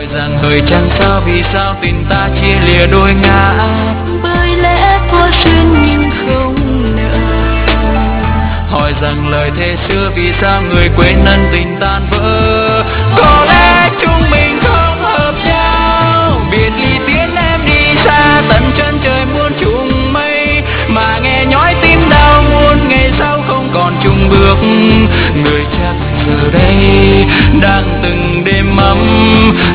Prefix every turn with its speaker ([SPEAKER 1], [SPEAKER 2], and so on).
[SPEAKER 1] hỏi rằng hỡi chăng sao vì sao tình ta chia lìa đôi ngả,
[SPEAKER 2] bởi lẽ có duyên nhưng không nợ.
[SPEAKER 1] Hỏi rằng lời thề xưa vì sao người quên ân tình tan vỡ. Có lẽ chúng mình không hợp nhau, biệt ly tiến em đi xa tận chân trời muôn trùng mây, mà nghe nhói tim đau muôn ngày sau không còn chung bước. Người chắc giờ đây đang từng đêm ấm